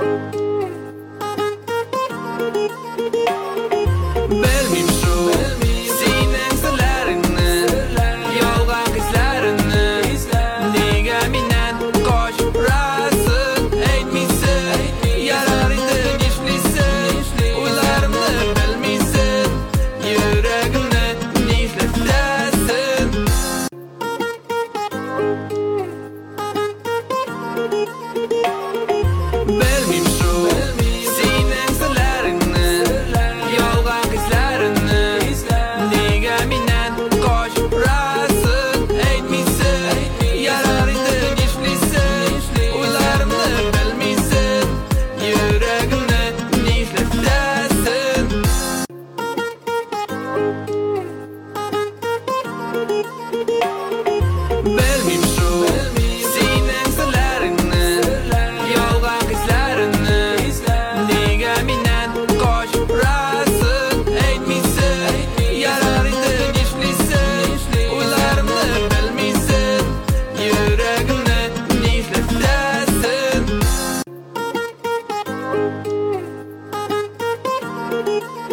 Bilmim şu senin sırlarını, yolgan kızlarını, nega menen koşurasın, aytmıysan, yarar edi geçmişsin, ularımni bilmiysan, yüreğimni nefretdasin. Bilmim şu senin sırlarını, yolgan kızlarını, nega menen koşurasın, aytmıysan, yarar edi geçmişsin, ularımni bilmiysan, yüreğimni nefretdasin. Bilmim şu senin sırlarını, yolgan kızlarını, nega menen koşurasın, aytmıysan, yarar edi geçmişsin, ularımni bilmiysan, yüreğimni nefretdasin.